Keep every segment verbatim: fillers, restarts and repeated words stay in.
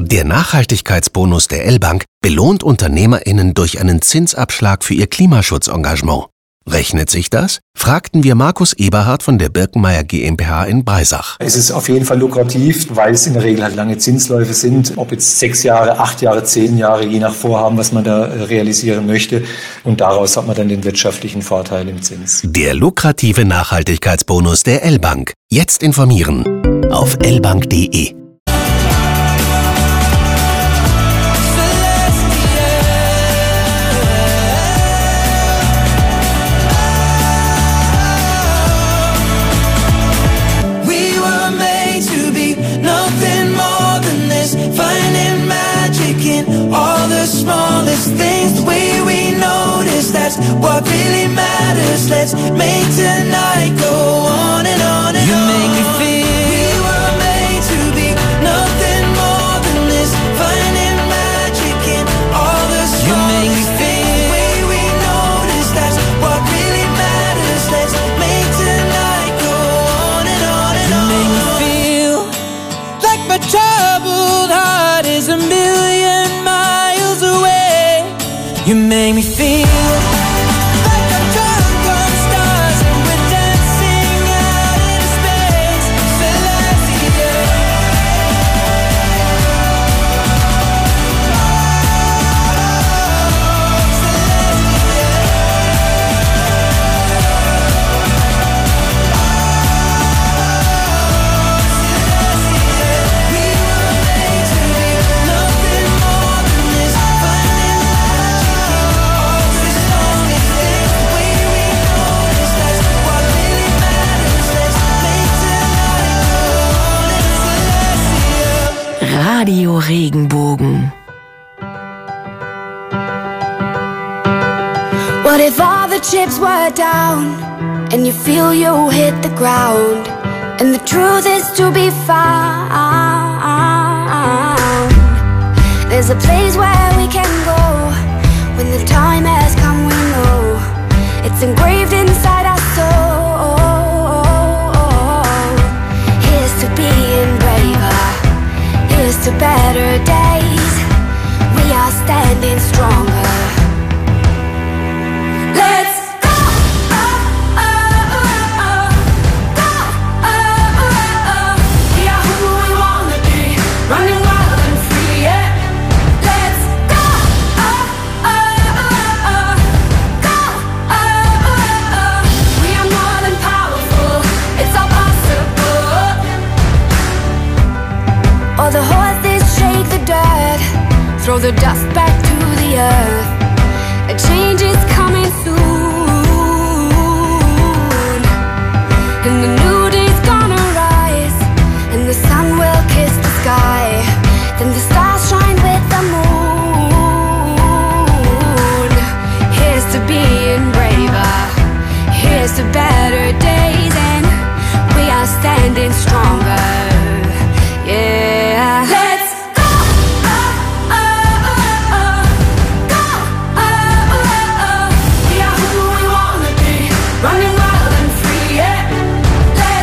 Der Nachhaltigkeitsbonus der L-Bank belohnt UnternehmerInnen durch einen Zinsabschlag für ihr Klimaschutzengagement. Rechnet sich das? Fragten wir Markus Eberhard von der Birkenmeier GmbH in Breisach. Es ist auf jeden Fall lukrativ, weil es in der Regel halt lange Zinsläufe sind. Ob jetzt sechs Jahre, acht Jahre, zehn Jahre, je nach Vorhaben, was man da realisieren möchte. Und daraus hat man dann den wirtschaftlichen Vorteil im Zins. Der lukrative Nachhaltigkeitsbonus der L-Bank. Jetzt informieren auf l bank punkt de. What really matters, let's make tonight go on and on and you on. You make me feel we were made to be nothing more than this, finding magic in all the smallest you make me feel the way we notice, that's what really matters, let's make tonight go on and on and you on. You make me feel like my troubled heart is a million miles away. You make me feel Radio Regenbogen. What if all the chips were down and you feel you hit the ground and the truth is to be found? There's a place where we can go when the time has come, we know it's engraved inside our soul. Here's to being braver, here's to better days. We are standing stronger. Let's go, oh, oh, oh, oh. Go, oh, oh, oh. We are who we wanna be, running wild and free, yeah. Let's go, oh, oh, oh, oh. Go, oh, oh, oh. We are more than powerful, it's all possible. All the horses shake the dirt, throw the dust back to the earth. A change is coming soon, and the new day's gonna rise, and the sun will kiss the sky. Then the stars shine with the moon. Here's to being braver, here's to better days, and we are standing stronger. Yeah. Let's go, oh, oh, oh, oh. Go, oh, oh, oh. We are who we wanna be, running wild and free, yeah. Let's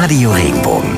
Radio Regenbogen.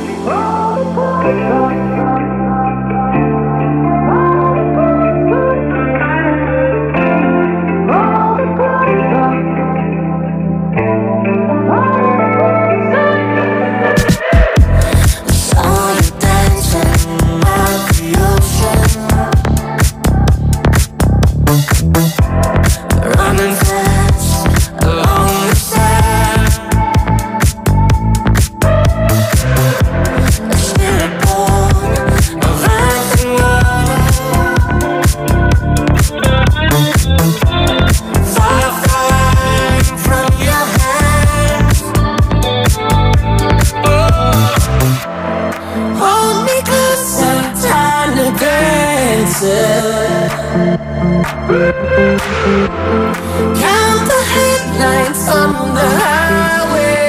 Count the headlights on the highway.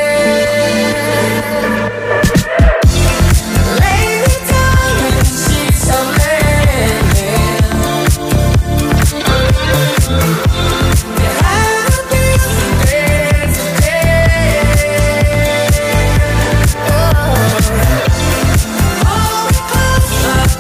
Lay me down in sheets of linen. You have a decent day today. Oh, hold me closer.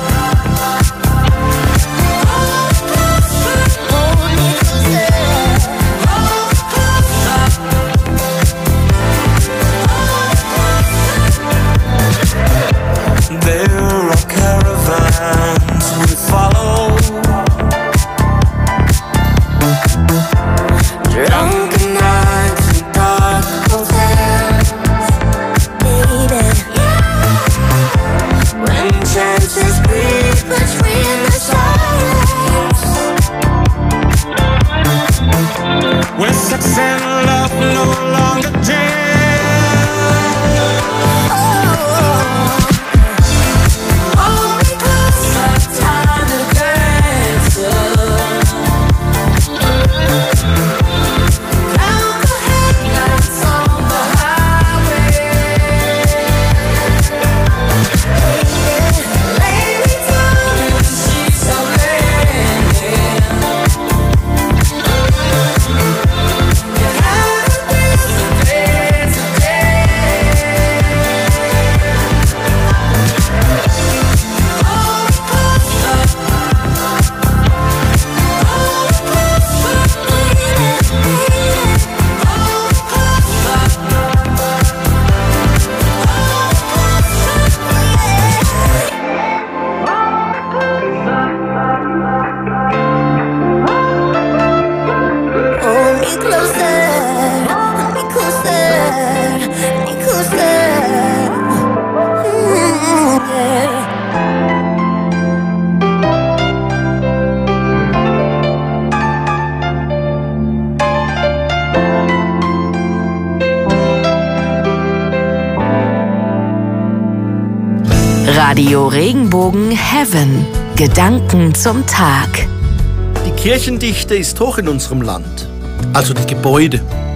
Radio Regenbogen Heaven. Gedanken zum Tag. Die Kirchendichte ist hoch in unserem Land, also die Gebäude.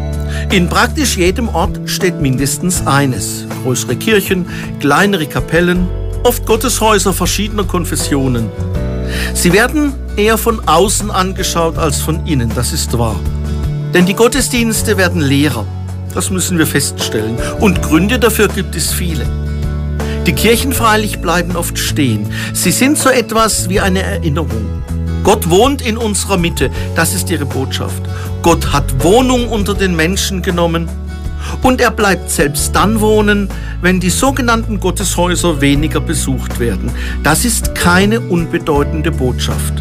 In praktisch jedem Ort steht mindestens eines. Größere Kirchen, kleinere Kapellen, oft Gotteshäuser verschiedener Konfessionen. Sie werden eher von außen angeschaut als von innen, das ist wahr. Denn die Gottesdienste werden leerer, das müssen wir feststellen. Und Gründe dafür gibt es viele. Die Kirchen freilich bleiben oft stehen. Sie sind so etwas wie eine Erinnerung. Gott wohnt in unserer Mitte, das ist ihre Botschaft. Gott hat Wohnung unter den Menschen genommen und er bleibt selbst dann wohnen, wenn die sogenannten Gotteshäuser weniger besucht werden. Das ist keine unbedeutende Botschaft.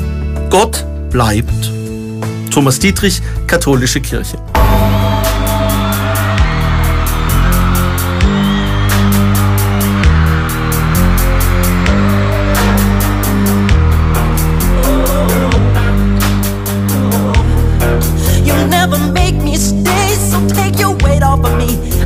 Gott bleibt. Thomas Dietrich, Katholische Kirche. Never make me stay, so take your weight off of me.